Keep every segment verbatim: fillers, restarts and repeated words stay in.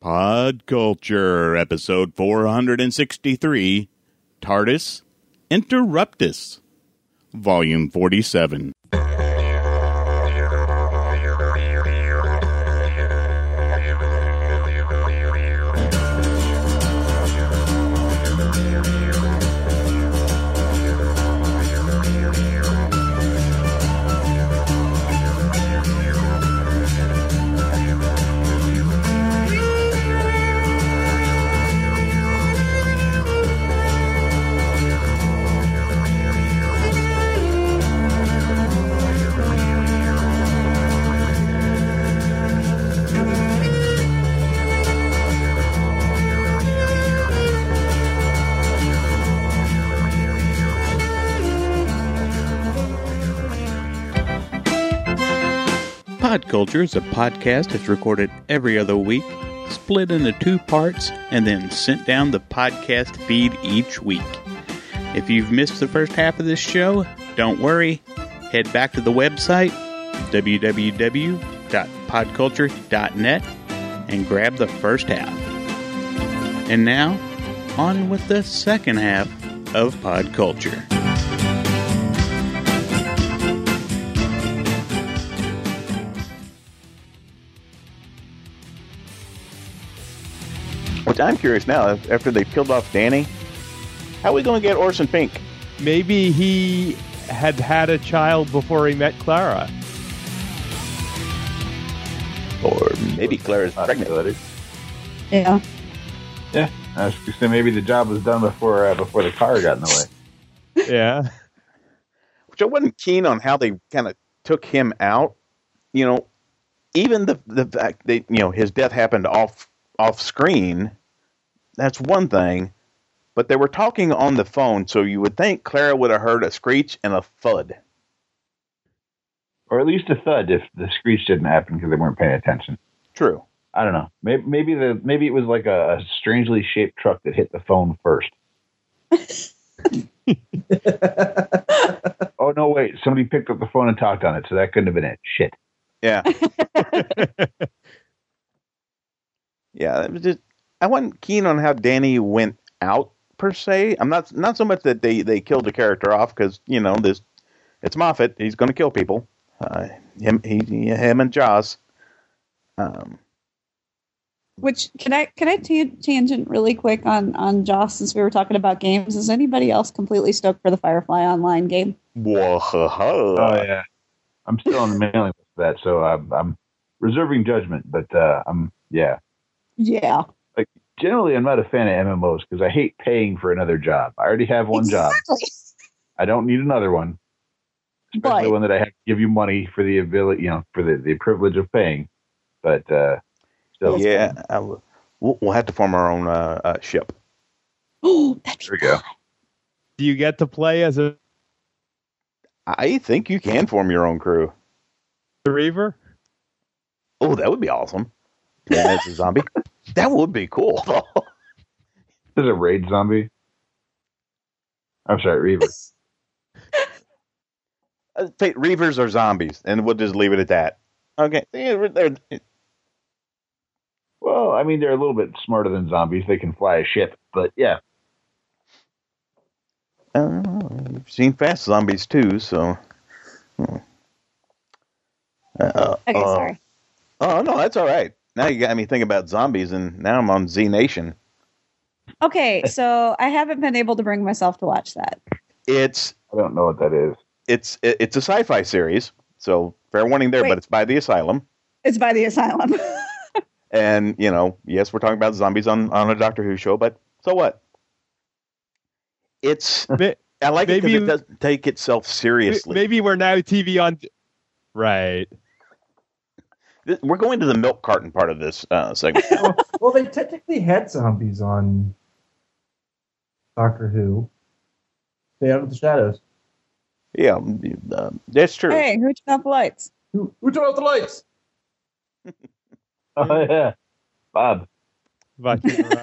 Pod Culture, episode four hundred sixty-three, TARDIS Interruptus, volume forty-seven. Pod Culture is a podcast that's recorded every other week, split into two parts, and then sent down the podcast feed each week. If you've missed the first half of this show, don't worry. Head back to the website, w w w dot pod culture dot net, and grab the first half. And now, on with the second half of Pod Culture. Which I'm curious now, after they killed off Danny, how are we going to get Orson Pink? Maybe he had had a child before he met Clara. Or maybe Clara's pregnant. Yeah. Yeah. I was going to say maybe the job was done before uh, before the car got in the way. Yeah. Which I wasn't keen on how they kind of took him out. You know, even the the fact that, you know, his death happened off off screen, that's one thing, but they were talking on the phone, so you would think Clara would have heard a screech and a thud. Or at least a thud if the screech didn't happen because they weren't paying attention. True. I don't know. Maybe maybe the maybe it was like a, a strangely shaped truck that hit the phone first. Oh, no, wait. Somebody picked up the phone and talked on it, so that couldn't have been it. Shit. Yeah. Yeah, it was just, I wasn't keen on how Danny went out per se. I'm not not so much that they, they killed the character off because, you know, this it's Moffat. He's going to kill people. Uh, him he, him and Joss. Um, Which can I can I t- tangent really quick on on Joss since we were talking about games? Is anybody else completely stoked for the Firefly Online game? Whoa! Oh yeah, I'm still on the mailing list for that, so I'm, I'm reserving judgment. But uh, I'm yeah. Yeah. Like, generally, I'm not a fan of M M Os because I hate paying for another job. I already have one exactly. job. I don't need another one, especially but, one that I have to give you money for the ability, you know, for the, the privilege of paying. But uh, still, yeah, I will, we'll, we'll have to form our own uh, uh, ship. Oh, that's there we go. Do you get to play as a I think you can form your own crew. Reaver? Oh, that would be awesome. Yeah, as a zombie. That would be cool. There's a raid zombie. I'm sorry, Reaver. uh, Reavers are zombies, and we'll just leave it at that. Okay. They're, they're, well, I mean, they're a little bit smarter than zombies. They can fly a ship, but yeah. Uh, you've seen Fast Zombies too, so. Hmm. Uh, okay, uh, sorry. Oh, no, that's all right. Now you got me thinking about zombies, and now I'm on Z Nation. Okay, so I haven't been able to bring myself to watch that. It's I don't know what that is. It's it's a sci-fi series, so fair warning there, Wait. but it's by the Asylum. It's by the Asylum. And, you know, yes, we're talking about zombies on, on a Doctor Who show, but so what? It's I like maybe, it because it doesn't take itself seriously. Maybe we're now T V on... Right. We're going to the milk carton part of this uh, segment. well, well, they technically had zombies on Doctor Who. Stay Out of the Shadows. Yeah, uh, that's true. Hey, who turned out the lights? Who, who turned out the lights? Oh, yeah. Bob. But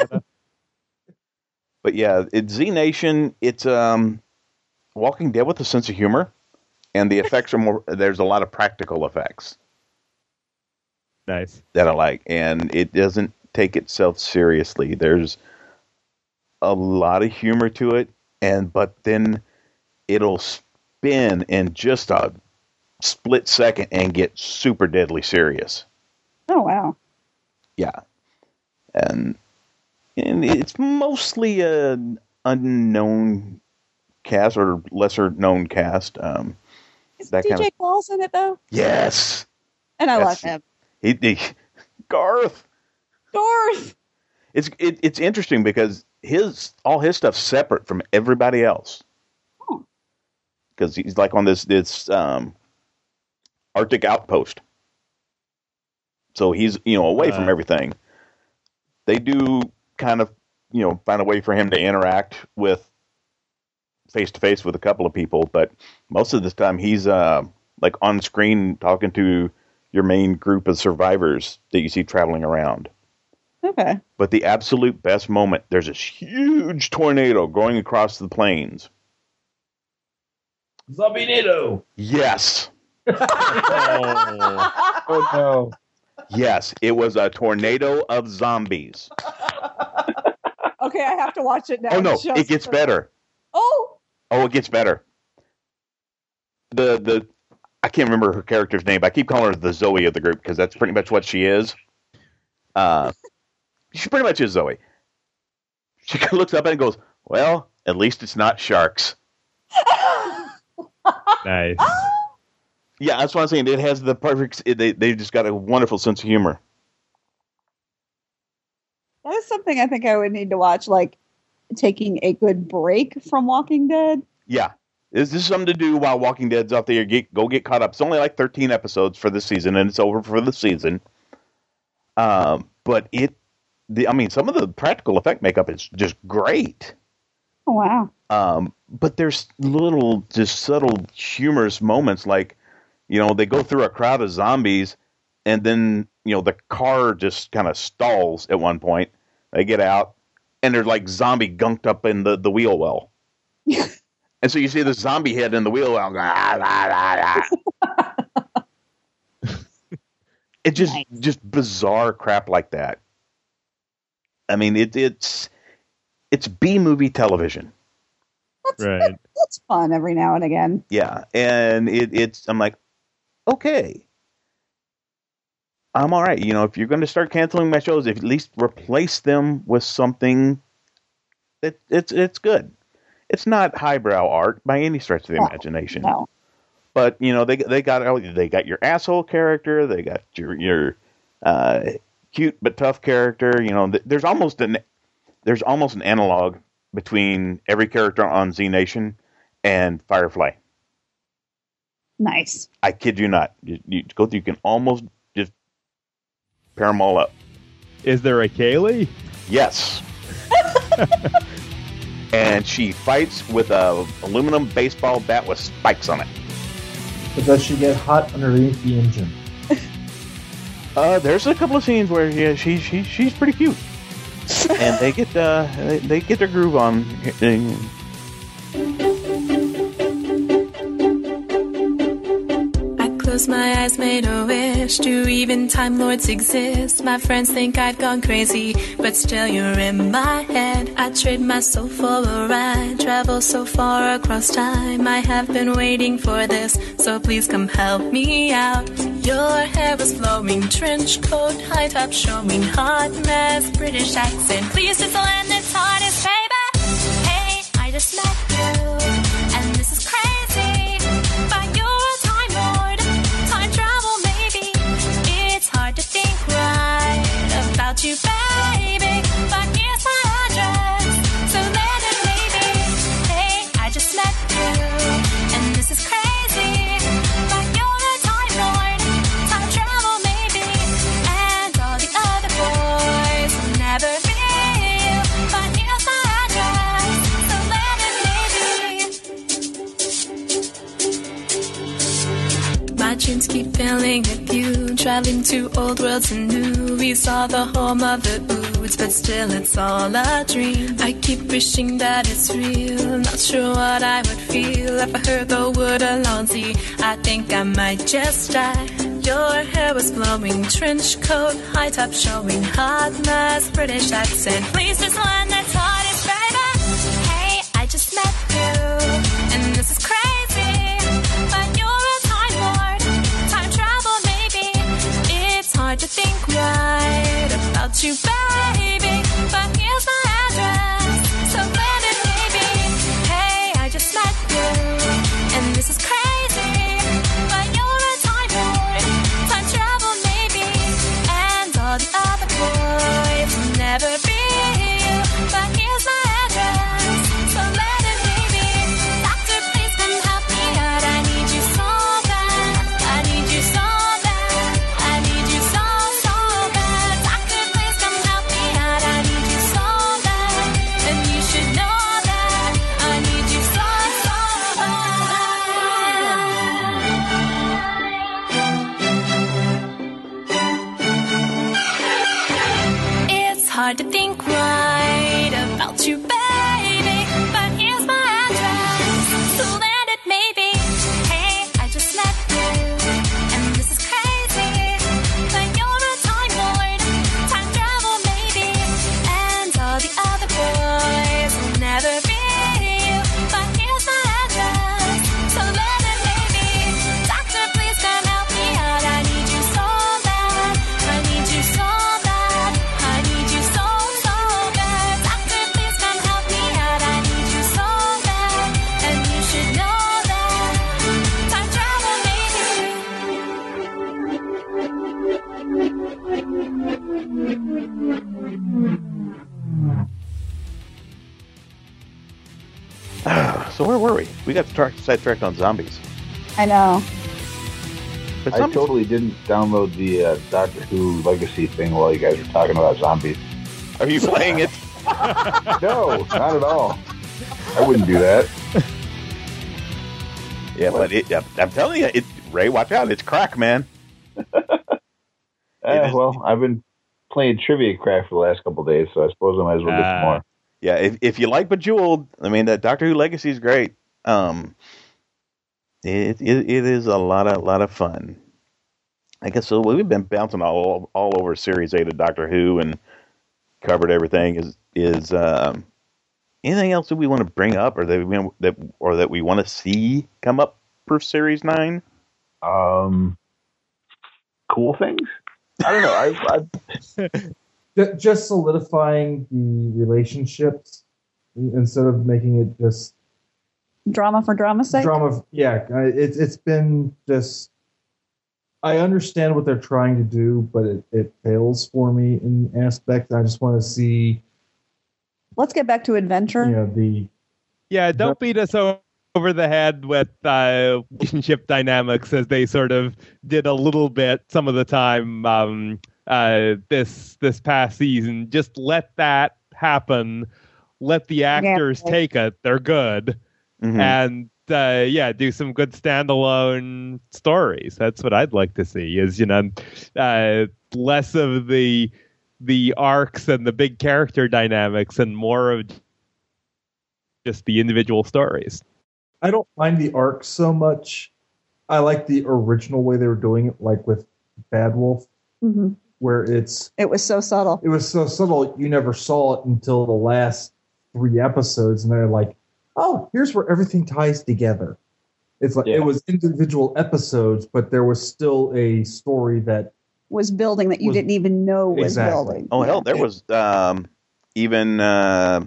yeah, it's Z Nation. It's um, Walking Dead with a sense of humor. And the effects are more, there's a lot of practical effects. Nice. That I like. And it doesn't take itself seriously. There's a lot of humor to it, and but then it'll spin in just a split second and get super deadly serious. Oh, wow. Yeah. And and it's mostly an unknown cast or lesser known cast. Um, Is that D J kind of, Claus in it, though? yes. And I That's- love him. He, he, Garth. Garth! It's it, it's interesting because his all his stuff's separate from everybody else. Oh. Because he's like on this this um, Arctic outpost, so he's you know away Uh. from everything. They do kind of you know find a way for him to interact with face to face with a couple of people, but most of the time he's uh, like on screen talking to your main group of survivors that you see traveling around. Okay. But the absolute best moment, there's this huge tornado going across the plains. Zombie-nado! Yes. Oh. Oh no. Yes. It was a tornado of zombies. Okay, I have to watch it now. Oh, no. just It gets for- better. Oh! Oh, it gets better. The, the, I can't remember her character's name, but I keep calling her the Zoe of the group because that's pretty much what she is. Uh, she pretty much is Zoe. She looks up and goes, well, at least it's not sharks. Nice. Yeah, that's what I'm saying. It has the perfect. It, they they just got a wonderful sense of humor. That is something I think I would need to watch, like taking a good break from Walking Dead. Yeah, this, this is something to do while Walking Dead's out there. Get, go get caught up. It's only like thirteen episodes for the season, and it's over for the season. Um, but it, the I mean, some of the practical effect makeup is just great. Oh, wow. Um, but there's little, just subtle, humorous moments like, you know, they go through a crowd of zombies, and then, you know, the car just kind of stalls at one point. They get out, and there's like zombie gunked up in the, the wheel well. And so you see the zombie head in the wheel well. Ah, ah, ah, ah. It just, Nice. just bizarre crap like that. I mean, it, it's, it's B-movie television. That's, Right. that's fun every now and again. Yeah, and it, it's I'm like, okay, I'm all right. You know, if you're going to start canceling my shows, at least replace them with something that it's it's good. It's not highbrow art by any stretch of the No, imagination, No. but you know they they got they got your asshole character, they got your your uh, cute but tough character. You know, th- there's almost an there's almost an analog between every character on Z Nation and Firefly. Nice. I kid you not. You, you go through, you can almost just pair them all up. Is there a Kaylee? Yes. And she fights with a aluminum baseball bat with spikes on it. But does she get hot underneath the engine? Uh, there's a couple of scenes where yeah, she, she she's pretty cute, and they get uh they, they get their groove on. Close my eyes, made a wish. Do even Time Lords exist? My friends think I've gone crazy, but still you're in my head. I trade my soul for a ride, travel so far across time. I have been waiting for this, so please come help me out. Your hair was flowing, trench coat, high top showing, hot mess, British accent. Please just land this hardest, baby. Hey, I just met you, and this is crazy, but you're a Time Lord. Time travel, maybe. It's hard to think right about you, baby, but here's my address, so let it maybe. Hey, I just met you, and this is crazy, but you're a Time Lord. Time travel, maybe, and all the other boys will never be you, but here's my address, so let it maybe. My dreams keep filling with you, traveling to old worlds and new. We saw the home of the Oods, but still it's all a dream. I keep wishing that it's real, not sure what I would feel if I heard the word Alonzi. I think I might just die. Your hair was blowing, trench coat, high top showing, hot mess, British accent. Please just learn that's hard as baby. Hey, I just met you, and this is crazy. But you're a time lord, time travel maybe. It's hard to think right about you, baby. But here's my address, so let it maybe. Hey, I just met you, and this is crazy. But you're a time lord, time travel maybe. And all the other boys will never be you. But here's my address, so let it maybe. Doctor, please come help me out. I need you so bad. I need you so bad. I need you so, so bad. Doctor, please come help me out. I need you so bad. And you should know that I need you so, so bad. It's hard to think right about you, baby. But here's my address, so let it maybe. Hey, I just met you, and this is crazy. But you're a time lord, time travel maybe. And all the other boys will never be you. But here's my address, so let it maybe. Doctor, please come help me out. I need you so bad. I need you so bad. I need you so, so bad. Doctor, please come help me out. I need you so bad. And you should know that time travel maybe. So where were we? We got tra- sidetracked on zombies. I know. But I zombies- totally didn't download the uh, Doctor Who Legacy thing while you guys were talking about zombies. Are you playing it? No, not at all. I wouldn't do that. Yeah, but it, I'm telling you, it, Ray, watch out. It's crack, man. Uh, well, I've been playing Trivia Craft for the last couple of days, so I suppose I might as well get some Ah. more. Yeah, if if you like Bejeweled, I mean, that Doctor Who Legacy is great. Um, it, it it is a lot of lot of fun. I guess so. We've been bouncing all all over Series Eight of Doctor Who and covered everything. Is is um, anything else that we want to bring up, or that we that or that we want to see come up for Series Nine? Um, cool things? I don't know. I, I Ju- Just solidifying the relationships instead of making it just Drama for drama's sake. drama. Yeah, I- it's it's been just. I understand what they're trying to do, but it, it fails for me in aspects. I just want to see, Let's get back to adventure. you know, the Yeah, don't beat us o- over the head with uh, relationship dynamics as they sort of did a little bit some of the time um, uh, this this past season. Just let that happen. Let the actors Yeah. take it. They're good. Mhm. And uh, yeah, do some good standalone stories. That's what I'd like to see. Is you know uh, less of the the arcs and the big character dynamics, and more of just the individual stories. I don't mind the arc so much. I like the original way they were doing it, like with Bad Wolf, hmm where it's It was so subtle. it was so subtle you never saw it until the last three episodes, and they're like, "Oh, here's where everything ties together." It's like Yeah. it was individual episodes, but there was still a story that Was building that you Was- didn't even know was Exactly. building. Oh hell, Yeah. there was um, even uh,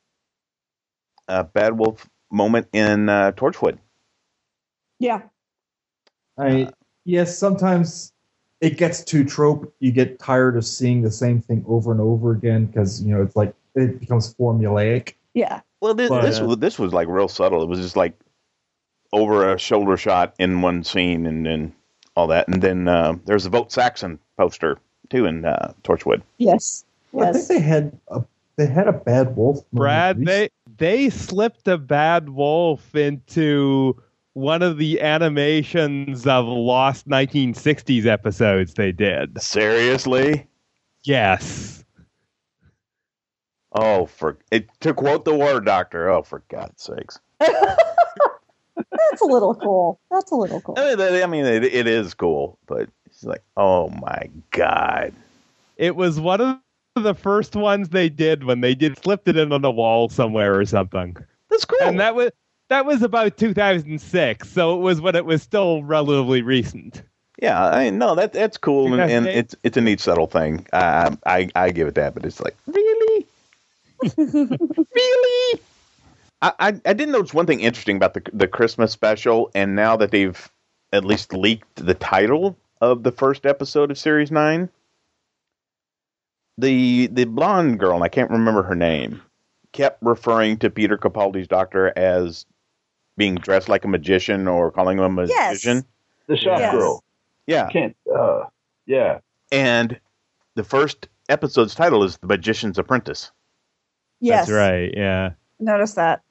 a Bad Wolf moment in uh, Torchwood. Yeah. I yes, sometimes it gets too trope. You get tired of seeing the same thing over and over again because you know it's like it becomes formulaic. Yeah. Well, this But, this, uh, was- this was like real subtle. It was just like over a shoulder shot in one scene and, and all that. And then uh, there's a Vote Saxon poster too in uh, Torchwood. Yes. Well, I think Yes. they had a they had a Bad Wolf. moment Brad, recently. they they slipped a Bad Wolf into one of the animations of lost nineteen sixties episodes they did. Seriously? Yes. Oh, for it to quote the War Doctor. Oh, for God's sakes! That's a little cool. That's a little cool. I mean, that- I mean, it, it is cool, but It's like, oh my god. It was one of the first ones they did when they did slipped it in on the wall somewhere or something. That's cool. And that was that was about two thousand six, so it was when it was still relatively recent. Yeah, I mean, no, that that's cool, and, and it's it's a neat, subtle thing. Uh, I I give it that, but it's like, really, really. I, I I did notice one thing interesting about the the Christmas special, and now that they've at least leaked the title of the first episode of Series Nine, the the blonde girl, and I can't remember her name, kept referring to Peter Capaldi's doctor as being dressed like a magician or calling him a Yes. magician. The shop Yes. girl. Yeah. Can't. Uh, yeah. And the first episode's title is The Magician's Apprentice. Yes. That's right, yeah. Notice that.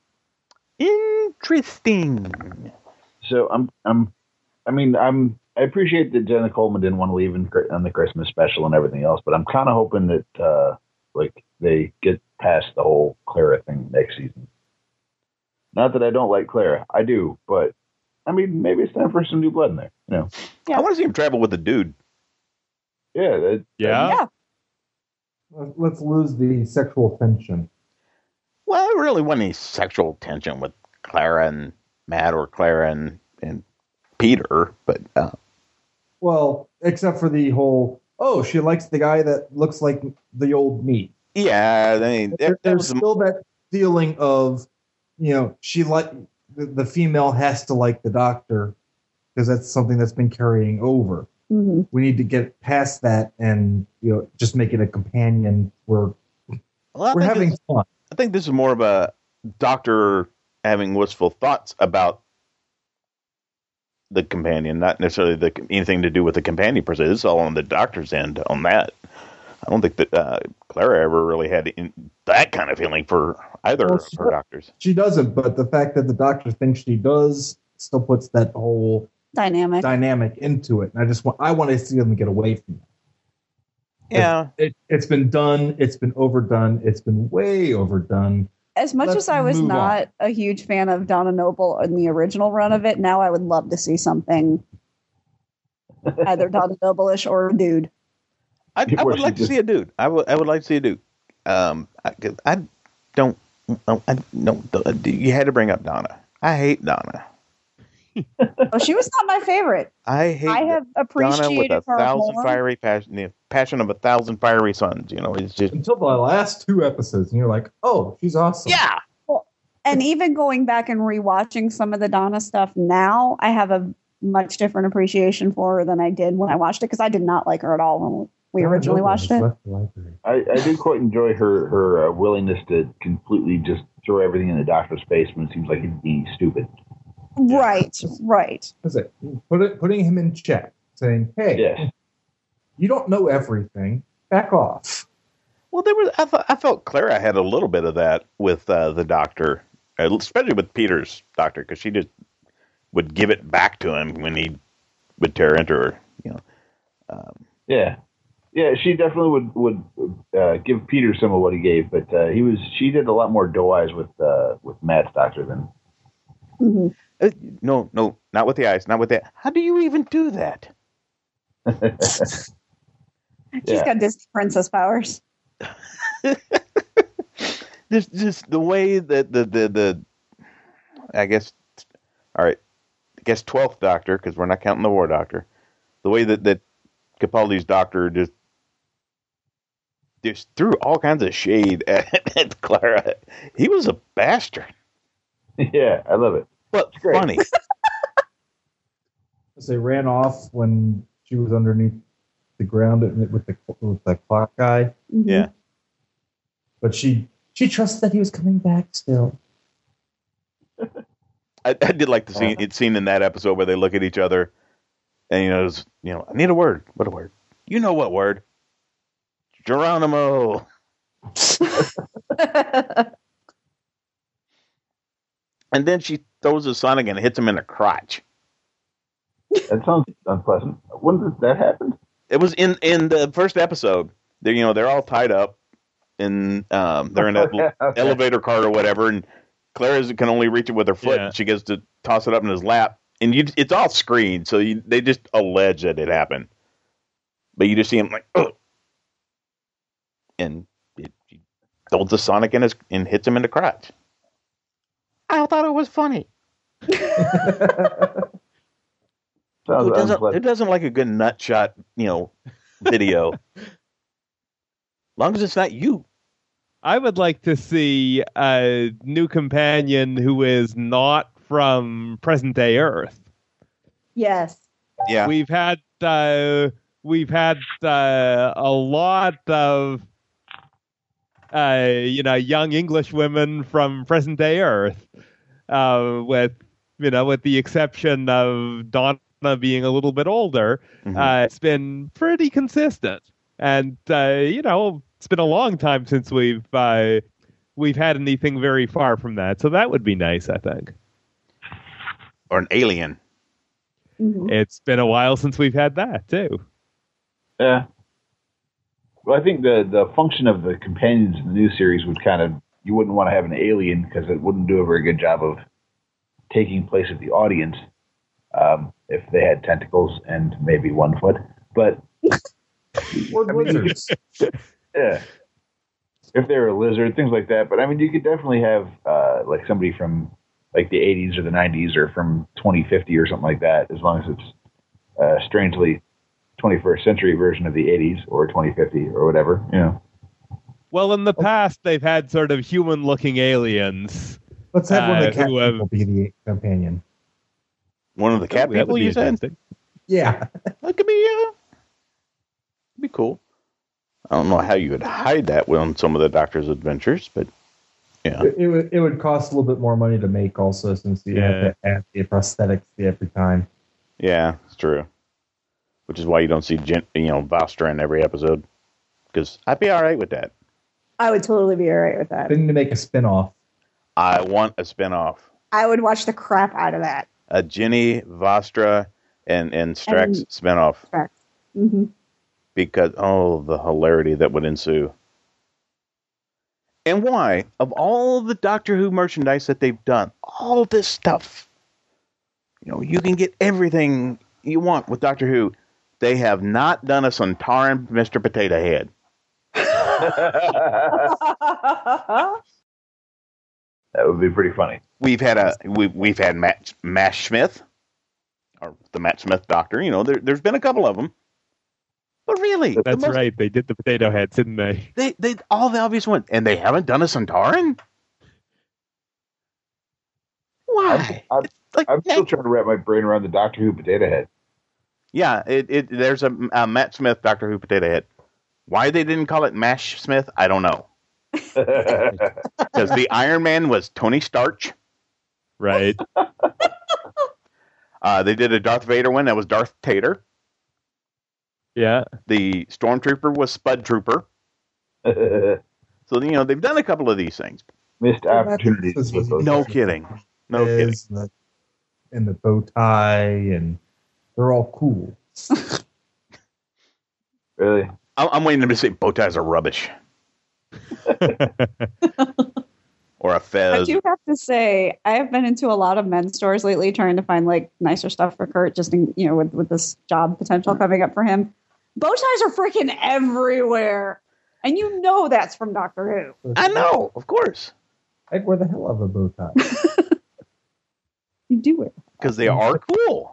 Interesting. So I'm. I'm. I mean, I'm. I appreciate that Jenna Coleman didn't want to leave in, on the Christmas special and everything else, but I'm kind of hoping that uh, like they get past the whole Clara thing next season. Not that I don't like Clara, I do, but I mean, maybe it's time for some new blood in there. You know? Yeah. I want to see him travel with a dude. Yeah. That, Yeah? Yeah. Let's lose the sexual tension. Well, I really want any sexual tension with Clara and Matt or Clara and, and Peter, but uh, Well, except for the whole, oh, she likes the guy that looks like the old me. yeah, I mean, There, that, that there's was still that feeling of, you know, she like the, the female has to like the doctor because that's something that's been carrying over. hmm We need to get past that and, you know, just make it a companion. We're well, I we're think having this- fun. I think this is more of a doctor having wistful thoughts about the companion, not necessarily the anything to do with the companion per se. This is all on the doctor's end on that. I don't think that uh, Clara ever really had in, that kind of feeling for either Well, of she- her doctors. She doesn't, but the fact that the doctor thinks she does still puts that whole Dynamic. dynamic into it. And I just want I want to see them get away from that. Yeah. It, it's been done. It's been overdone. It's been way overdone. As much Let's as I was move not a huge fan of Donna Noble in the original run of it, now I would love to see something either Donna Noble-ish or a dude. I, I Where would she like to just- see a dude. I would. I would like to see a dude. Um, I, 'cause I don't. I don't. You had to bring up Donna. I hate Donna. Oh, she was not my favorite. I hate I have Donna with appreciated a her thousand more. fiery passion, the passion of a thousand fiery suns. You know, it's just Until the last two episodes, and you're like, oh, she's awesome. yeah. And even going back and rewatching some of the Donna stuff now, I have a much different appreciation for her than I did when I watched it because I did not like her at all when we originally watched it. Left the library. I, I did quite enjoy her her uh, willingness to completely just throw everything in the doctor's face when it seems like he'd be stupid. Right, right. That's it. Put it, putting him in check, saying, hey, Yeah. you don't know everything. Back off. Well, there was. I, th- I felt Clara had a little bit of that with uh, the doctor, uh, especially with Peter's doctor, because she just would give it back to him when he would tear into her. You know. Um, Yeah. Yeah, she definitely would would uh, give Peter some of what he gave, but uh, he was she did a lot more doe eyes with uh, with Matt's doctor than. hmm uh, no, no, not with the eyes, not with that. How do you even do that? She's Yeah. got Disney princess powers. Just, just the way that the, the, the, I guess, all right, I guess twelfth Doctor, because we're not counting the War Doctor, the way that, that Capaldi's doctor just, just threw all kinds of shade at, at Clara. He was a bastard, Yeah, I love it. but great. funny. As they ran off when she was underneath the ground with the with the clock guy, Mhm. Yeah. but she she trusted that he was coming back still. I, I did like the scene, it's scene in that episode where they look at each other and, you know, it's, you know, I need a word. What a word? You know what word? Geronimo. And then she throws a Sonic and hits him in the crotch. That sounds unpleasant. When did that happen? It was in, in the first episode. They, you know, they're all tied up and um, they're in an Okay, okay. elevator cart or whatever, and Clara can only reach it with her foot, Yeah. and she gets to toss it up in his lap. And you, it's all screened, so you, they just allege that it happened. but you just see him like, ugh, and it, he throws the Sonic in his and hits him in the crotch. I thought it was funny. Who doesn't, who doesn't like a good nut shot, you know, video? As long as it's not you. I would like to see a new companion who is not from present day Earth. Yes. Yeah. We've had uh, we've had uh, a lot of uh, you know young English women from present day Earth, uh, with you know with the exception of Donna being a little bit older. Mm-hmm. Uh, it's been pretty consistent, and uh, you know it's been a long time since we've uh, we've had anything very far from that. So that would be nice, I think. Or an alien. Mm-hmm. It's been a while since we've had that too. Yeah. Well, I think the the function of the companions in the new series would kind of, you wouldn't want to have an alien because it wouldn't do a very good job of taking place at the audience um, if they had tentacles and maybe one foot. But Or I mean, lizards. yeah, if they were a lizard, things like that. But I mean, you could definitely have uh, like somebody from like the eighties or the nineties or from twenty fifty or something like that, as long as it's uh, strangely twenty-first century version of the eighties or twenty fifty or whatever, you know. Well, in the past, they've had sort of human-looking aliens. Let's have one of the Uh, cat who have- people be the companion. One of the cat That would people, be you said? interesting. Yeah. That could be, uh, be cool. I don't know how you would hide that on some of the Doctor's adventures, but yeah. It, it would it would cost a little bit more money to make also, since you Yeah. have to add the prosthetics every time. Yeah, it's true. Which is why you don't see, Gen- you know, Vostra in every episode. Because I'd be all right with that. I would totally be all right with that. They need to make a spin-off. I want a spinoff. I would watch the crap out of that. A Ginny, Vostra, and, and Strax And- spinoff. Mm-hmm. Because, oh, the hilarity that would ensue. And why? Of all the Doctor Who merchandise that they've done, all this stuff, you know, you can get everything you want with Doctor Who. They have not done a Sontaran Mister Potato Head. That would be pretty funny. We've had a we, we've had Matt Mash Smith, or the Matt Smith Doctor. You know, there, there's been a couple of them, but really, the That's most- right. They did the potato heads, didn't they? They they all the obvious ones, and they haven't done a Sontaran. Why? I'm, It's like, I'm still trying to wrap my brain around the Doctor Who potato head. yeah, it, it there's a, a Matt Smith Doctor Who Potato Head. Why they didn't call it Mash Smith, I don't know. Because the Iron Man was Tony Starch. Right. Uh, they did a Darth Vader one that was Darth Tater. Yeah. The Stormtrooper was Spud Trooper. So, you know, they've done a couple of these things. Missed Well, that's- opportunities. this with was- those. No kidding. No kidding. Is the, and the bow tie, and they're all cool. Really? I'm, I'm waiting to say bow ties are rubbish. Or a I fez. do have to say, I have been into a lot of men's stores lately trying to find like nicer stuff for Kurt, just in, you know, with, with this job potential coming up for him. Bow ties are freaking everywhere. And you know that's from Doctor Who. I know, of course. I'd wear the hell of a bow tie. You do it. Because they are cool.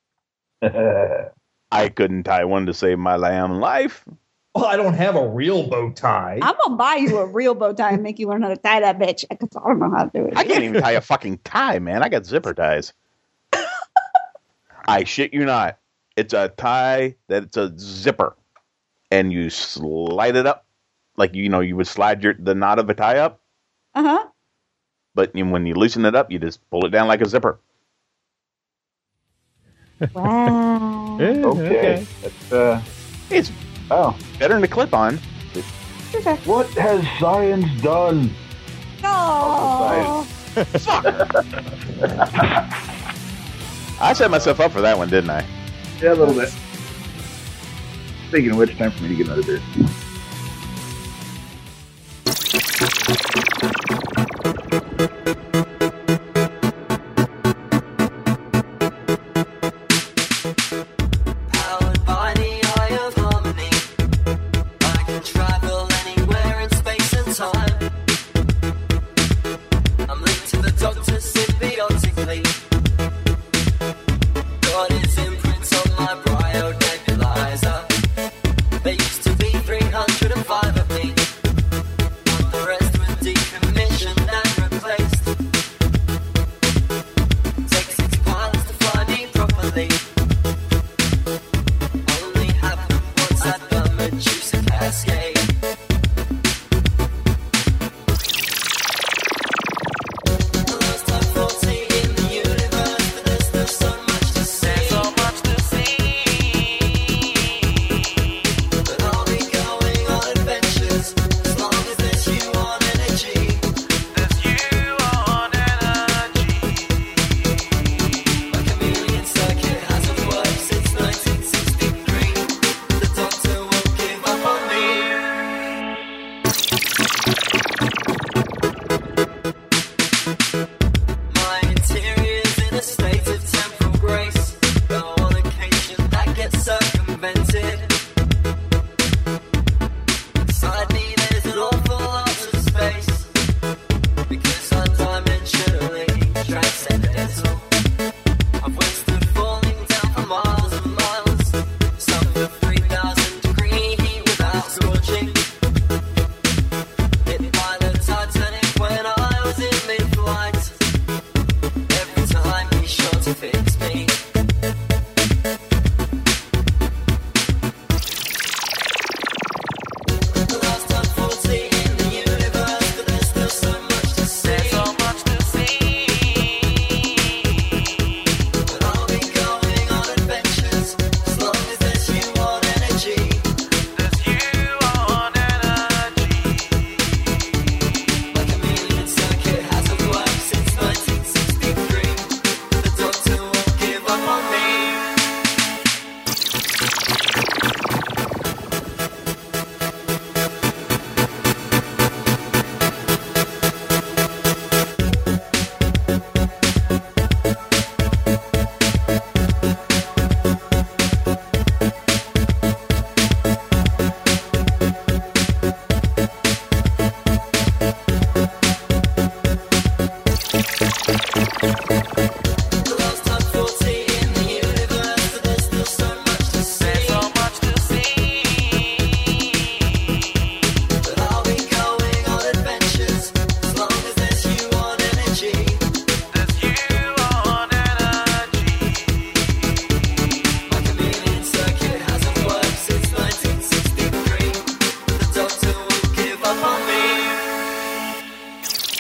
I couldn't tie one to save my lamb life. Well, I don't have a real bow tie. I'm going to buy you a real bow tie and make you learn how to tie that bitch. Because I don't know how to do it. I can't even tie a fucking tie, man. I got zipper ties. I shit you not. It's a tie that it's a zipper. And you slide it up. Like, you know, you would slide your the knot of a tie up. Uh-huh. But you, when you loosen it up, you just pull it down like a zipper. Wow. Yeah, Okay. That's, uh, It's oh. better than a clip-on. Okay. What has science done? Oh. I set myself up for that one, didn't I? Yeah, a little bit. Speaking of which, time for me to get another beer. Powered by the eye of harmony.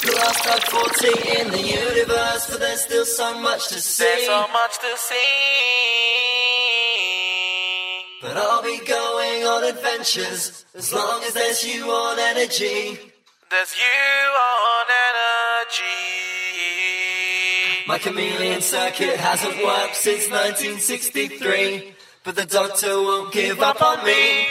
People are stuck floating in the universe, but there's still so much to see. There's so much to see. But I'll be going on adventures as long as there's you on energy. There's you on energy. My chameleon circuit hasn't worked since nineteen sixty-three, but the doctor won't give up on me.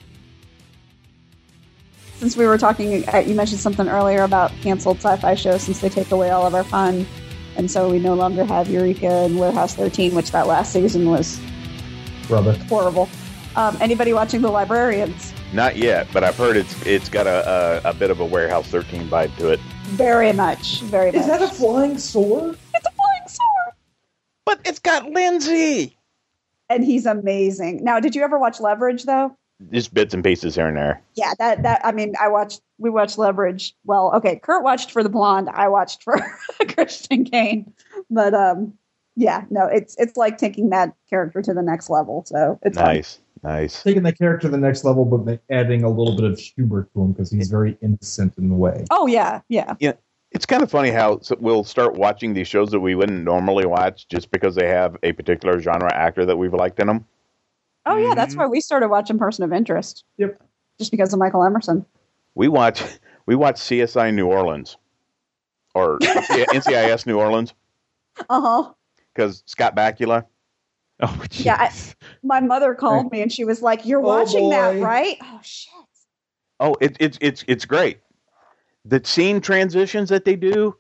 Since we were talking, uh, you mentioned something earlier about canceled sci-fi shows since they take away all of our fun. And so we no longer have Eureka and Warehouse thirteen, which that last season was Brother. horrible. Um, anybody watching The Librarians? Not yet, but I've heard it's it's got a, a, a bit of a Warehouse thirteen vibe to it. Very much. Very much. Is that a flying sword? It's a flying sword! But it's got Lindsay! And he's amazing. Now, did you ever watch Leverage, though? Just bits and pieces here and there. Yeah, that, that I mean, I watched, we watched Leverage. Well, okay, Kurt watched for the blonde. I watched for Christian Kane. But, um, yeah, no, it's it's like taking that character to the next level. So it's Nice, fun. nice. Taking that character to the next level, but ma- adding a little bit of humor to him because he's very innocent in the way. Oh, yeah, yeah. Yeah, it's kind of funny how so we'll start watching these shows that we wouldn't normally watch just because they have a particular genre actor that we've liked in them. Oh, yeah, that's why we started watching Person of Interest. Yep. Just because of Michael Emerson. We watch we watch C S I New Orleans or N C I S New Orleans Uh-huh. because Scott Bakula. Oh, jeez. Yeah, I, my mother called me and she was like, "You're Oh, watching that, boy. right?" Oh shit! Oh, it, it's it's it's great. The scene transitions that they do,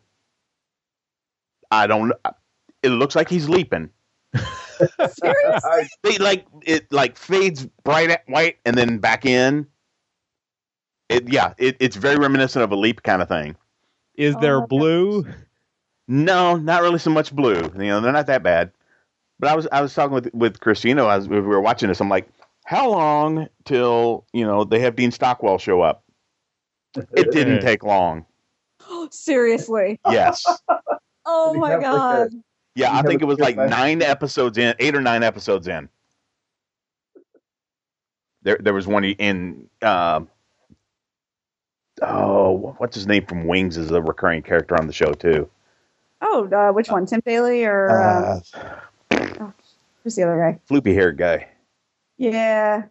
I don't. It looks like he's leaping. Seriously? They like it like fades bright at white and then back in. It yeah, it, it's very reminiscent of a leap kind of thing. Is Oh, there my blue? No, not really so much blue. You know, they're not that bad. But I was I was talking with with Christina as we were watching this. I'm like, how long till you know they have Dean Stockwell show up? It didn't take long. Seriously? Yes. Oh Did he my have, like, god! a- Yeah, I You think it have was a like good nine episodes in, eight or nine episodes in. There, there was one in. Uh, oh, what's his name from Wings is a recurring character on the show too. Oh, uh, which one? Tim Bailey or Uh, um, oh, who's the other guy? floopy haired guy. Yeah.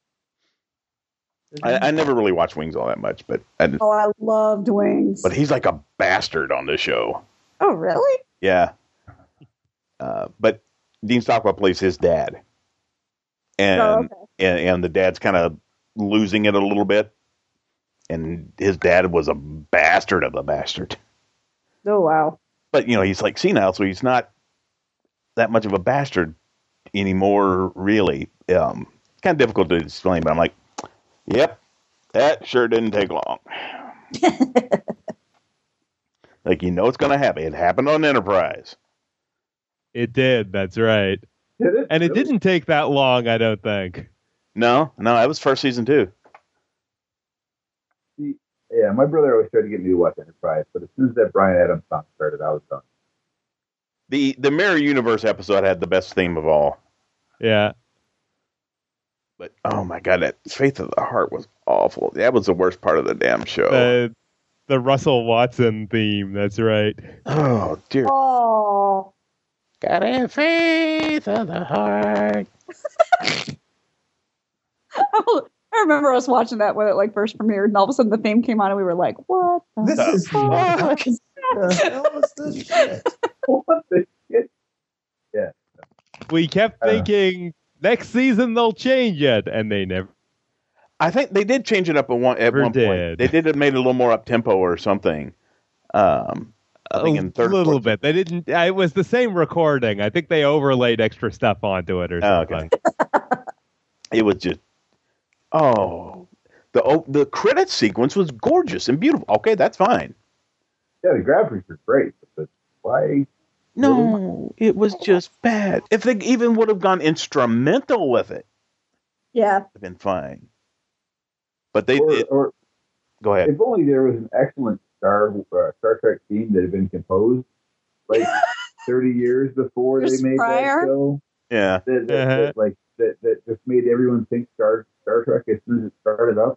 I, I never really watched Wings all that much, but I, Oh, I loved Wings. but he's like a bastard on this show. Oh, really? Yeah. Uh, but Dean Stockwell plays his dad, and Oh, okay. and, and the dad's kind of losing it a little bit, and his dad was a bastard of a bastard. Oh, wow. But you know he's like senile, so he's not that much of a bastard anymore. Really, um, it's kind of difficult to explain. But I'm like, yep, that sure didn't take long. Like you know it's going to happen. It happened on Enterprise. It did. That's right. Did it? And it Really? didn't take that long, I don't think. No, no, that was first season too. Yeah, my brother always tried to get me to watch Enterprise, but as soon as that Brian Adams song started, I was done. The the Mirror Universe episode had the best theme of all. Yeah. But oh my god, that Faith of the Heart was awful. That was the worst part of the damn show. The the Russell Watson theme. That's right. Oh dear. Oh. Gotta have faith of the heart. I remember us watching that when it like first premiered, and all of a sudden the theme came on, and we were like, "What the This is fuck what is the hell is this shit? What the shit? Yeah. We kept Uh. thinking next season they'll change it, and they never. I think they did change it up at one at Never one did. point. They did it made it a little more up tempo or something. Um, I think A in third little fourth- bit. They didn't. It was the same recording. I think they overlaid extra stuff onto it or Oh, something. okay. It was just oh the oh, the credit sequence was gorgeous and beautiful. Okay, that's fine. Yeah, the graphics are great, but why? No, it was just bad. If they even would have gone instrumental with it, Yeah. it'd have been fine. But they Or, it, or go ahead. if only there was an excellent Star uh, Star Trek theme that had been composed like thirty years before Chris they made Pryor? that show. Yeah, That, that, Uh-huh. that, like that, that just made everyone think Star Star Trek as soon as it started up.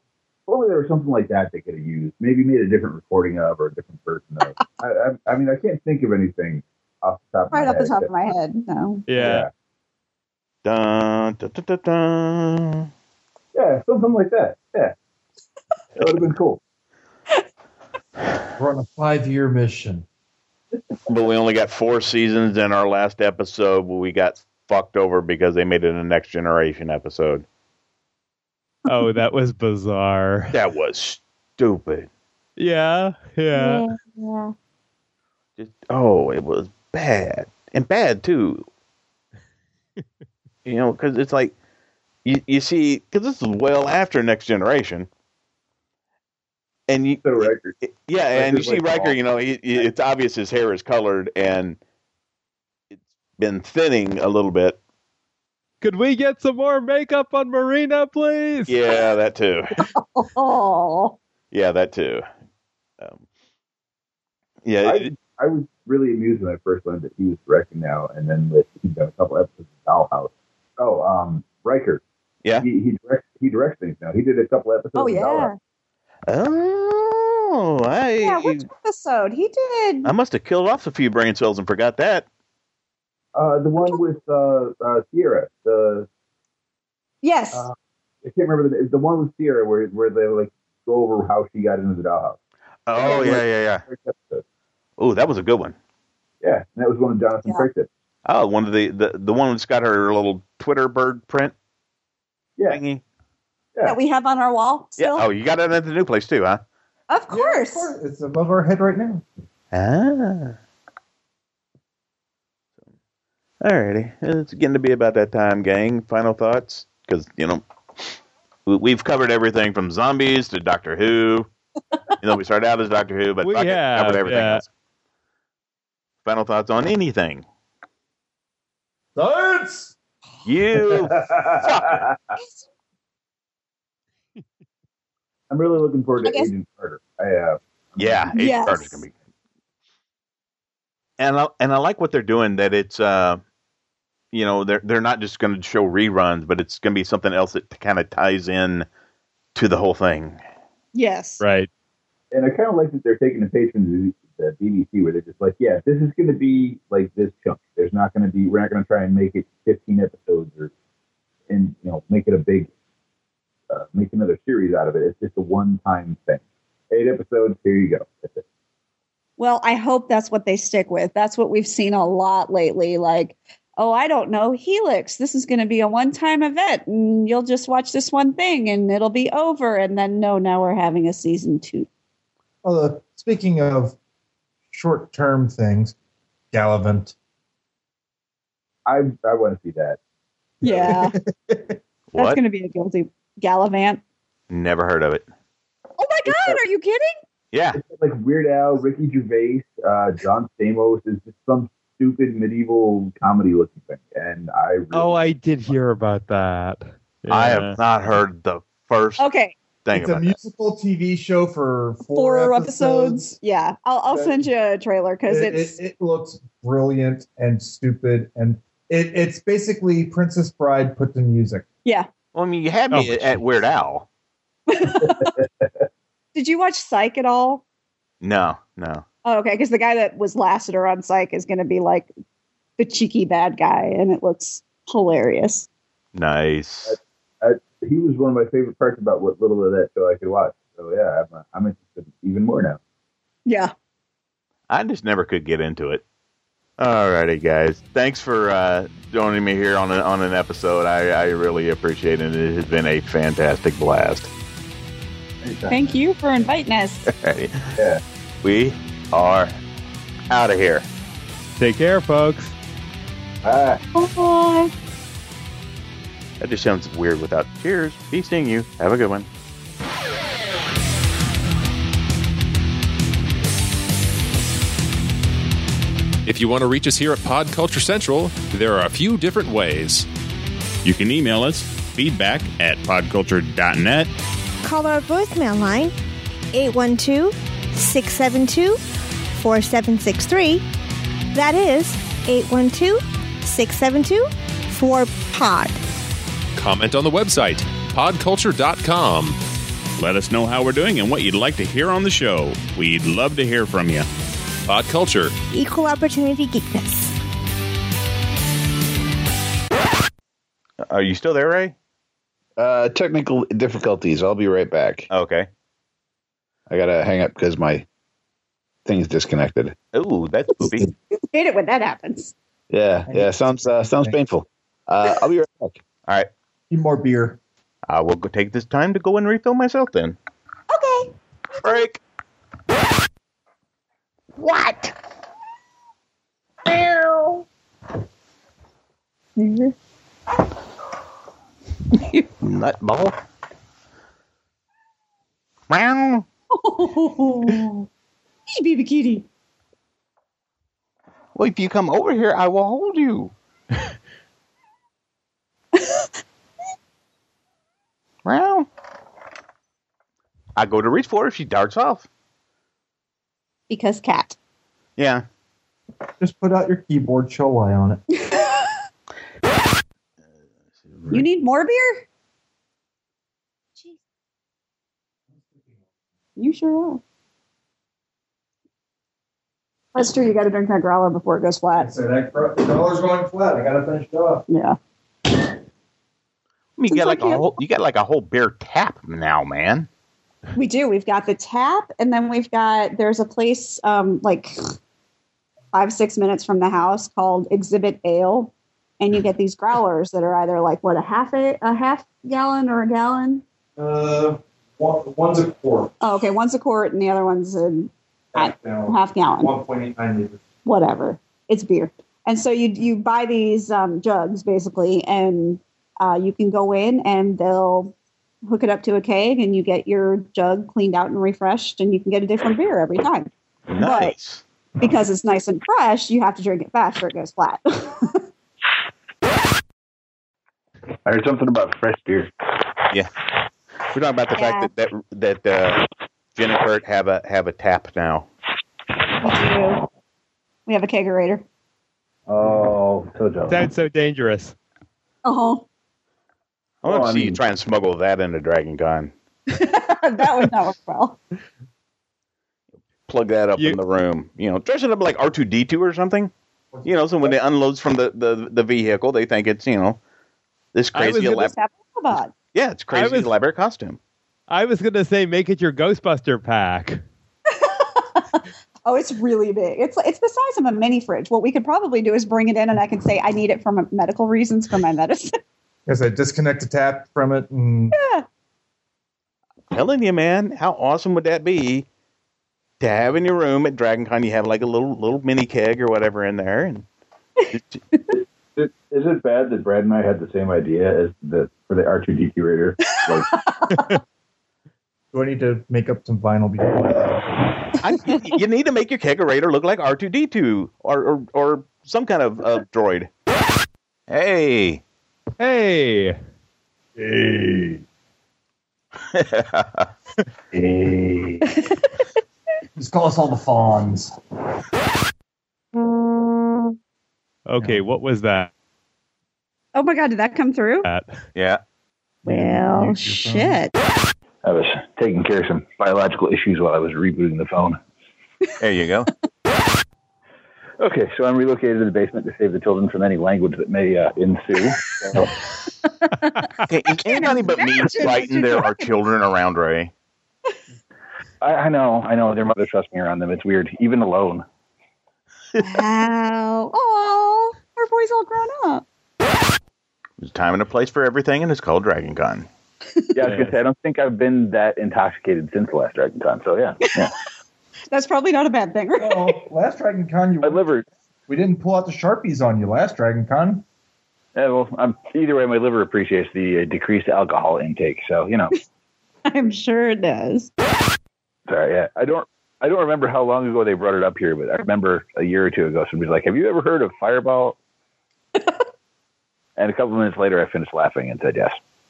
only there was something like that they could have used. Maybe made a different recording of or a different person of. I, I, I mean, I can't think of anything off the top of Right my off head. the top of my head, no. Yeah. Dun, dun, dun, dun, dun. Yeah, something like that. Yeah. That would have been cool. We're on a five-year mission. But we only got four seasons in our last episode. We got fucked over because they made it a Next Generation episode. Oh, that was bizarre. That was stupid. Yeah, yeah. Yeah. Just, oh, it was bad. And bad, too. You know, because it's like, you, you see, because this is well after Next Generation. And you, So Riker. yeah, and you Riker's see like Riker, all- you know, he, he- it's obvious his hair is colored and it's been thinning a little bit. Could we get some more makeup on Marina, please? Yeah, that too. Oh. Yeah, that too. Um, yeah, I, it- I was really amused when I first learned that he was directing now, and then that he'd done a couple episodes of Dollhouse. Oh, um, Riker. Yeah. He he directs he directs things now. He did a couple episodes. Oh, of yeah. Dollhouse. oh, I, Yeah, which episode? He did. I must have killed off a few brain cells and forgot that. Uh, the one with uh, uh, Sierra. The Yes. uh, I can't remember the the one with Sierra where where they like go over how she got into the Dollhouse. Oh, yeah, yeah, yeah. First episode. Oh, that was a good one. Yeah, and that was one of Jonathan Yeah. Frakes. Oh, one of the, the, the one that's got her little Twitter bird print Yeah, thingy. yeah. That we have on our wall still? Yeah. Oh, you got it at the new place too, huh? Of Yeah, course. of course. It's above our head right now. Ah. Alrighty. It's getting to be about that time, gang. Final thoughts? Because, you know, we- we've covered everything from zombies to Doctor Who. You know, we started out as Doctor Who, but We fuck it, have, covered everything yeah. else. Final thoughts on anything? Science! You. I'm really looking forward I to guess- Agent Carter. I uh, Yeah, Agent Yes. Carter's gonna be. And I, and I like what they're doing. That it's uh, you know, they're they're not just going to show reruns, but it's going to be something else that kind of ties in to the whole thing. Yes. Right. and I kind of like that they're taking the page from the, the B B C where they're just like, yeah, this is going to be like this chunk. There's not going to be, we're not going to try and make it fifteen episodes or, and you know, make it a big, uh, make another series out of it. It's just a one-time thing. Eight episodes, here you go. That's it. Well, I hope that's what they stick with. That's what we've seen a lot lately. Like, oh, I don't know, Helix. This is going to be a one-time event, and you'll just watch this one thing, and it'll be over. And then, no, now we're having a season two. Uh, speaking of short-term things, Gallivant. I I want to see that. Yeah, that's What? going to be a guilty Gallivant. Never heard of it. Oh my God, are you kidding? Yeah. It's like Weird Al, Ricky Gervais, uh, John Stamos is just some stupid medieval comedy looking thing, and I really, Oh, I did hear about that. I Yeah. have not heard the first Okay, thing It's a about that. musical T V show for four, four episodes. episodes. Yeah, I'll, I'll That- send you a trailer because It, it's it, it looks brilliant and stupid, and it, it's basically Princess Bride put to music. yeah. Well, I mean, you had me Oh, at Weird Al. Did you watch Psych at all? No, no. Oh, okay, because the guy that was Lassiter on Psych is going to be like the cheeky bad guy, and it looks hilarious. Nice. I, he was one of my favorite parts about what little of that show I could watch. So yeah, I'm, I'm interested even more now. Yeah. I just never could get into it. Alrighty, guys. Thanks for uh, joining me here on a, on an episode. I, I really appreciate it. It has been a fantastic blast. Anytime. Thank you for inviting us. Alrighty. Yeah. We are out of here. Take care, folks. Ah. Bye. That just sounds weird without cheers. Be seeing you. Have a good one. If you want to reach us here at Pod Culture Central, there are a few different ways. You can email us feedback at podculture dot net. Call our voicemail line, eight one two, six seven two, four seven six three. That is eight one two, six seven two, four pod. Comment on the website, podculture dot com. Let us know how we're doing and what you'd like to hear on the show. We'd love to hear from you. Pod Culture. Equal opportunity geekness. Are you still there, Ray? Uh, technical difficulties. I'll be right back. Okay. I gotta hang up because my thing's disconnected. Ooh, that's spooky. Hate it when that happens. Yeah, yeah. Sounds uh, sounds painful. Uh, I'll be right back. All right. Need more beer. I will go take this time to go and refill myself then. Okay. Break. What? Meow. Nutball. Meow. Oh, hey, baby kitty. Well, if you come over here, I will hold you. Meow. I go to reach for her, she darts off. Because cat. Yeah. Just put out your keyboard, she'll lie on it. You need more beer? Jeez. You sure are. That's true. You got to drink that growler before it goes flat. So that growler's going flat. I got to finish it off. Yeah. You got like a whole, you got like a whole beer tap now, man. We do. We've got the tap, and then we've got, there's a place um, like five, six minutes from the house called Exhibit Ale, and you get these growlers that are either like, what, a half a, a half gallon or a gallon? Uh, one, one's a quart. Oh, okay. One's a quart, and the other one's a half gallon. Half gallon. one point eight nine liters. Whatever. It's beer. And so you you buy these um, jugs, basically, and uh, you can go in, and they'll hook it up to a keg, and you get your jug cleaned out and refreshed, and you can get a different beer every time. Nice. But because it's nice and fresh, you have to drink it fast or it goes flat. I heard something about fresh beer. Yeah. We're talking about the Yeah. fact that that, that uh, Jen and Kurt have a have a tap now. We do. We have a kegerator. Oh, so jealous. Sounds so dangerous. Uh-huh. I want to Well, I see you mean- try and smuggle that into Dragon Con. That would not work well. Plug that up You- in the room. You know, dress it up like R two D two or something. You know, so when it unloads from the, the, the vehicle, they think it's, you know, this I was crazy gonna elaborate. Have a robot. Yeah, it's crazy I was- elaborate costume. I was going to say make it your Ghostbuster pack. Oh, it's really big. It's it's the size of a mini fridge. What we could probably do is bring it in, and I can say I need it for my medical reasons for my medicine. Yes, I disconnect the tap from it, and Yeah. Telling you, man, how awesome would that be to have in your room at Dragon Con? You have like a little little mini keg or whatever in there, and Is, is it bad that Brad and I had the same idea as the for the R two D two Raider? Like, do I need to make up some vinyl before that? I, you need to make your kegerator look like R two D two or or, or some kind of uh, droid. Hey, Hey. Hey. hey. Just call us all the fawns. Okay, what was that? Oh my God, did that come through? At? yeah. Well, shit. I was taking care of some biological issues while I was rebooting the phone. There you go. Okay, so I'm relocated to the basement to save the children from any language that may uh, ensue. So, Okay, if anybody but me is frightened there are children around Ray. I, I know, I know. Their mother trusts me around them. It's weird, even alone. Wow. Oh, our boy's all grown up. There's a time and a place for everything, and it's called Dragon Con. Yeah, I was gonna say I don't think I've been that intoxicated since the last Dragon Con. So yeah, yeah. That's probably not a bad thing, right? Oh, last Dragon Con, you My liver. we didn't pull out the Sharpies on you last Dragon Con. Yeah, well, I'm, either way, my liver appreciates the uh, decreased alcohol intake. So you know, I'm sure it does. sorry. Yeah, I don't. I don't remember how long ago they brought it up here, but I remember a year or two ago somebody was like, "Have you ever heard of Fireball?" And a couple of minutes later, I finished laughing and said yes.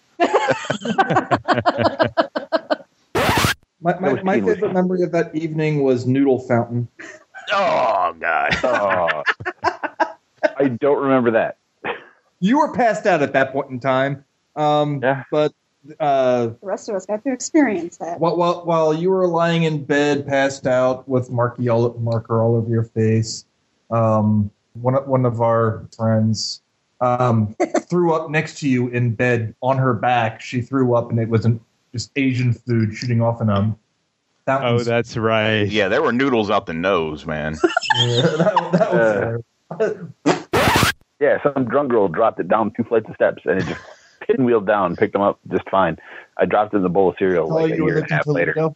My, my, my favorite memory of that evening was Noodle Fountain. Oh, God. Oh, I don't remember that. You were passed out at that point in time. Um, Yeah. But uh, The rest of us got to experience that. while, while while you were lying in bed, passed out with marky all, marker all over your face, um, one of- one of our friends um, threw up next to you in bed on her back. She threw up, and it was an, just Asian food shooting off in a. That Oh, was, that's right. Yeah, there were noodles out the nose, man. yeah, that, that was. Uh, yeah, some drunk girl dropped it down two flights of steps, and it just pinwheeled down, picked them up just fine. I dropped it in the bowl of cereal Oh, like a you were year and a half later. Toledo?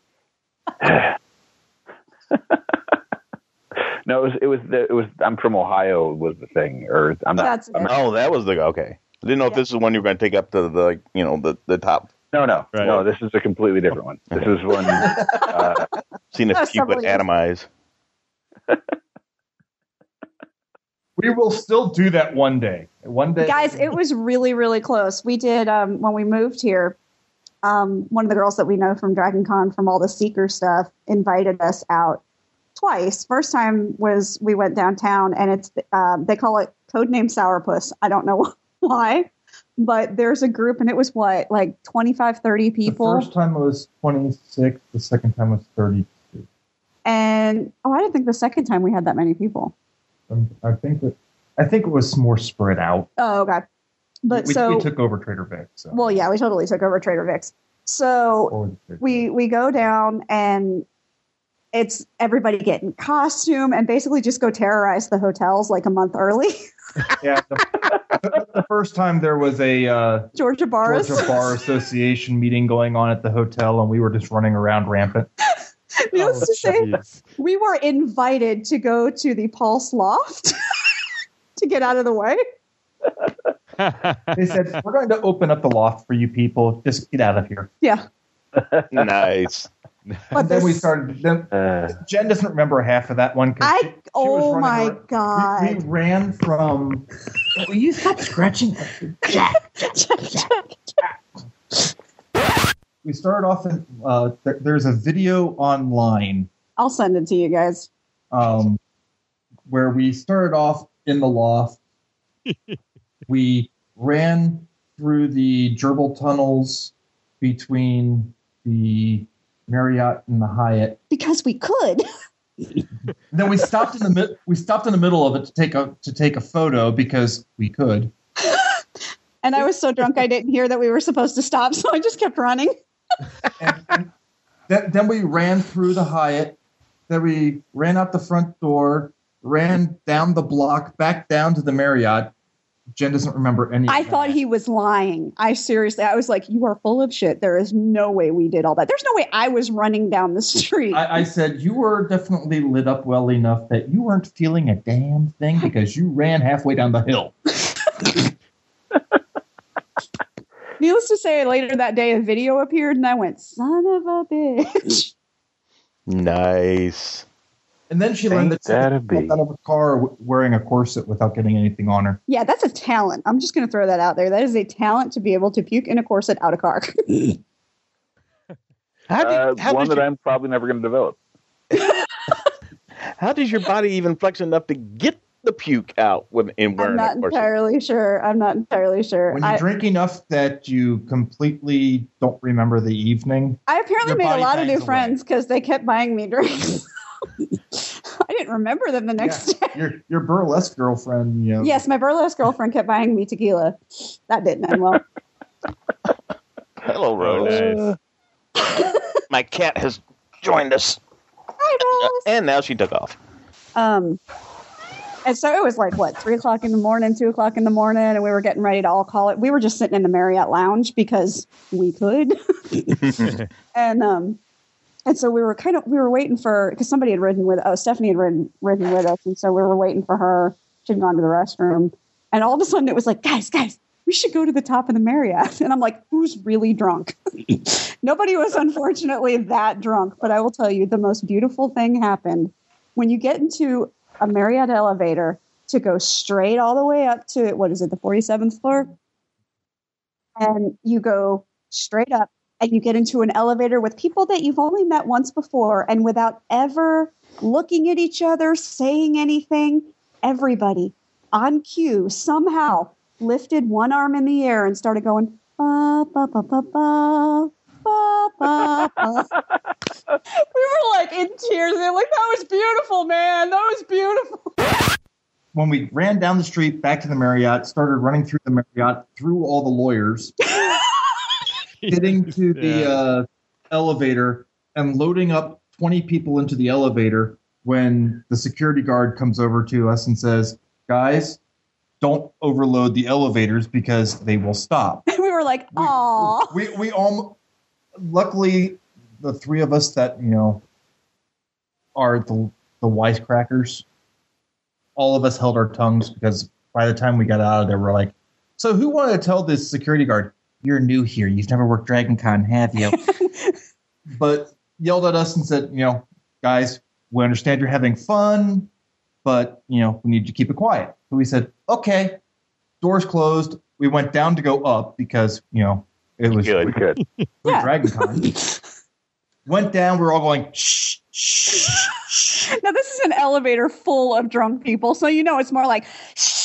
No, it was it was the, it was I'm from Ohio was the thing, or I'm not. That's I'm it. not Oh, that was the okay. I didn't know if Yeah. this is one you were going to take up to the you know the the top. no, no, Right. no. This is a completely different one. This is one. Uh, Seen a Oh, few several with years. atomize. We will still do that one day. One day, Guys, it was really, really close. We did, um, when we moved here, um, one of the girls that we know from Dragon Con from all the Seeker stuff invited us out twice. First time was we went downtown, and it's um, they call it Codename Sourpuss. I don't know why, but there's a group, and it was what, like twenty-five, thirty people? The first time it was twenty-six. The second time was thirty-two. And, oh, I didn't think the second time we had that many people. Um, I think that I think it was more spread out. Oh, okay. But we, so, we took over Trader Vic's. So. well, yeah, we totally took over Trader Vic's. So Or the Trader we we go down, and it's everybody get in costume and basically just go terrorize the hotels like a month early. Yeah, the, the, the first time there was a uh, Georgia Bars. Georgia Bar Association meeting going on at the hotel, and we were just running around rampant. Needless Oh, to say, jeez. we were invited to go to the Pulse Loft to get out of the way. They said, "We're going to open up the loft for you people. Just get out of here." Yeah. Nice. But And then we this- started. Then uh, Jen doesn't remember half of that one. 'cause I she- she was oh running my around- god. We, we ran from. Will you stop scratching? Jack, Jack, Jack, Jack. We started off in. Uh, there, there's a video online I'll send it to you guys. um, where we started off in the loft. We ran through the gerbil tunnels between the Marriott and the Hyatt. Because we could. Then we stopped in the mi- we stopped in the middle of it to take a to take a photo because we could. And I was so drunk I didn't hear that we were supposed to stop, so I just kept running. And, and then, then we ran through the Hyatt. Then we ran out the front door, ran down the block, back down to the Marriott. Jen doesn't remember any. I of thought that. he was lying. I seriously, I was like, you are full of shit. There is no way we did all that. There's no way I was running down the street. I, I said you were definitely lit up well enough that you weren't feeling a damn thing because you ran halfway down the hill. Needless to say, later that day, a video appeared, and I went, son of a bitch. Nice. And then she learned Ain't that that a she got bee? out of a car w- wearing a corset without getting anything on her. Yeah, that's a talent. I'm just going to throw that out there. That is a talent to be able to puke in a corset out of car. How did, uh, how, one does that your, I'm probably never going to develop. how does your body even flex enough to get the puke out when in I'm wearing not a corset? entirely sure. I'm not entirely sure. When you I, drink enough that you completely don't remember the evening. I apparently your made a body lot of new bangs away. friends because they kept buying me drinks. I didn't remember them the next Yeah, day. your your burlesque girlfriend, you know. Yes, my burlesque girlfriend kept buying me tequila. That didn't end well. Hello, Oh, Rose. nice. My cat has joined us, Hi, Rose. and now she took off. Um, and so it was like, what, three o'clock in the morning, two o'clock in the morning, and we were getting ready to all call it. We were just sitting in the Marriott lounge because we could. and um, and so we were kind of, we were waiting for, because somebody had ridden with, oh, Stephanie had ridden, ridden with us, and so we were waiting for her. She'd gone to the restroom. And all of a sudden it was like, guys, guys, we should go to the top of the Marriott. And I'm like, who's really drunk? Nobody was unfortunately that drunk, but I will tell you the most beautiful thing happened when you get into a Marriott elevator to go straight all the way up to, what is it, the forty-seventh floor? And you go straight up and you get into an elevator with people that you've only met once before, and without ever looking at each other, saying anything, everybody on cue somehow lifted one arm in the air and started going, Ba, ba, ba, ba, ba, ba, ba, ba. We were like in tears. They're like, that was beautiful, man. That was beautiful. When we ran down the street back to the Marriott, started running through the Marriott, through all the lawyers, getting to the Yeah. uh, elevator and loading up twenty people into the elevator when the security guard comes over to us and says, guys, don't overload the elevators because they will stop. We were like, aw. We, we, we all, luckily, the three of us that, you know, are the, the wisecrackers, all of us held our tongues because by the time we got out of there, we're like, so who wanted to tell this security guard, you're new here, you've never worked Dragon Con, have you? But yelled at us and said, you know, guys, we understand you're having fun, but, you know, we need to keep it quiet. So we said, okay. Doors closed. We went down to go up because, you know, it was Good, good. Yeah. Dragon Con. Went down. We were all going, shh, shh, shh. Now, this is an elevator full of drunk people, so you know it's more like,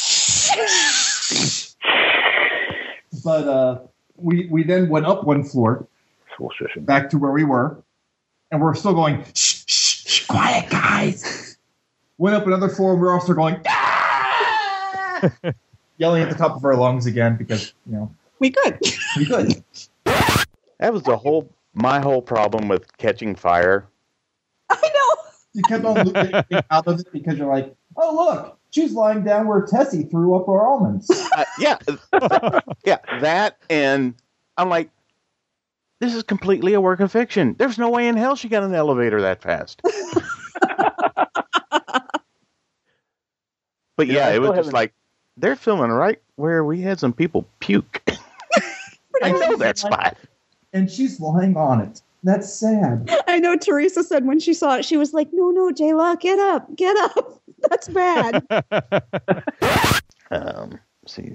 But uh, we, we then went up one floor, School session. back to where we were, and we're still going, shh, shh, shh, quiet, guys. Went up another floor, and we're also going, ah! Yelling at the top of our lungs again because, you know, we could. we could. That was the whole my whole problem with catching fire. I know. You kept on looking out of it because you're like, oh, look, she's lying down where Tessie threw up her almonds. Uh, yeah, yeah, that, and I'm like, this is completely a work of fiction. There's no way in hell she got an elevator that fast. But yeah, Yeah, I it was still just haven't- like, they're filming right where we had some people puke. I know that spot. And she's lying on it. That's sad. I know Teresa said when she saw it, she was like, no, no, J-Law, get up, get up. That's bad. Um, let's see.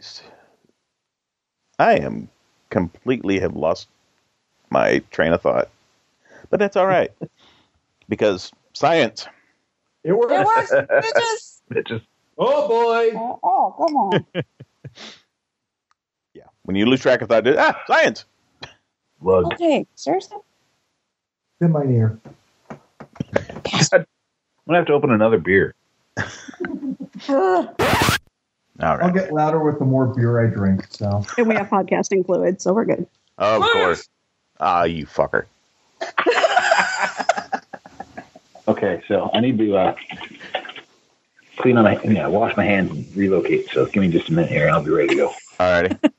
I am completely have lost my train of thought, but that's all right because science. It works. It works, bitches. Bitches. Oh, boy. Oh, oh, come on. Yeah, when you lose track of thought, ah, science. Lug. Okay, seriously? In my ear. I'm gonna have to open another beer. Ugh. All I'll right, get louder with the more beer I drink. So And we have podcasting fluid, so we're good. of course. Ah, you fucker. Okay, so I need to uh, clean on my, yeah, wash my hands and relocate. So give me just a minute here, and I'll be ready to go. All righty.